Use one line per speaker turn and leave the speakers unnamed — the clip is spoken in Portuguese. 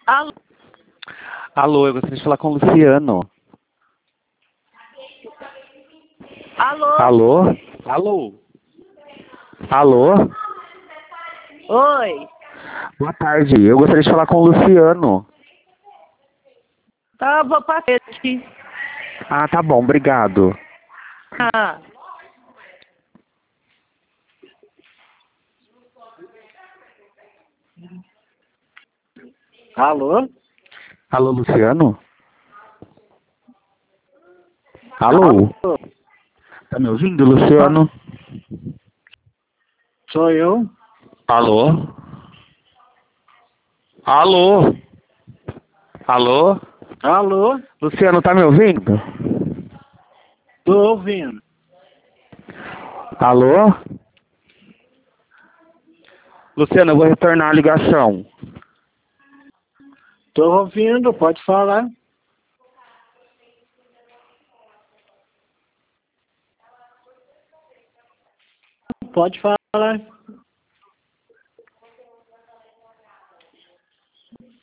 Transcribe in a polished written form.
Alô?
Alô, eu gostaria de falar com o Luciano.
Alô?
Alô? Alô? Alô?
Oi.
Boa tarde, eu gostaria de falar com o Luciano.
Tá, vou passar aqui.
Ah, tá bom, obrigado.
Ah. Alô?
Alô, Luciano? Alô?
Alô?
Tá me ouvindo, Luciano?
Sou eu?
Alô? Alô? Alô?
Alô?
Luciano, tá me ouvindo?
Tô ouvindo.
Alô? Luciano, eu vou retornar a ligação.
Tô ouvindo, pode falar. Pode falar.